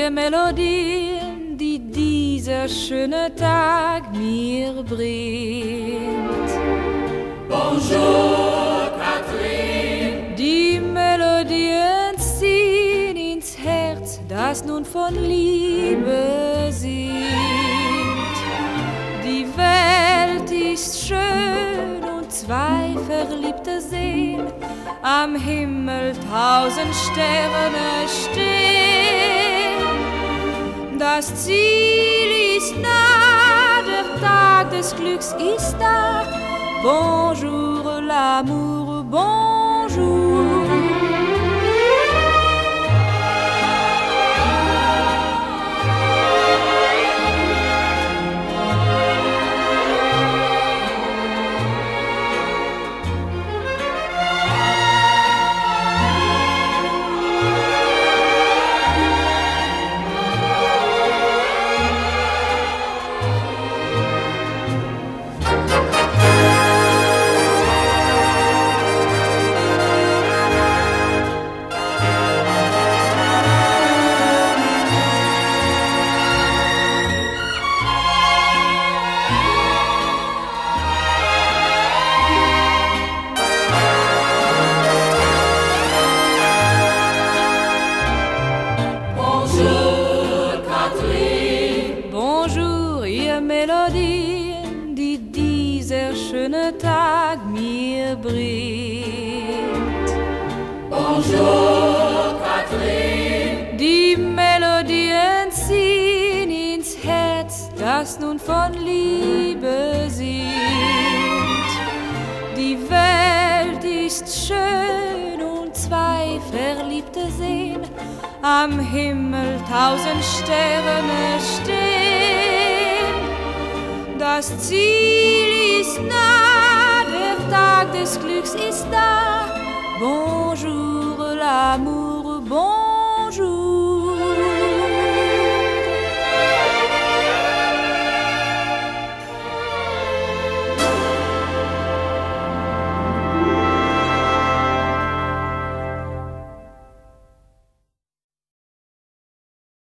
ihr Melodien, die dieser schöne Tag mir bringt. Bonjour, Catherine. Die Melodien ziehen ins Herz, das nun von Liebe singt. Die Welt ist schön und zwei Verliebte sehen am Himmel 1000 Sterne stehen. Das Ziel ist nah, der Tag des Glücks ist da. Bonjour l'amour, bonjour. Bonjour, ihr Melodien, die dieser schöne Tag mir bringt. Bonjour, Catherine. Die Melodien ziehen ins Herz, das nun von Liebe singt. Die Welt ist schön und zwei Verliebte sehen am Himmel 1000 Sterne stehen. Das Ziel ist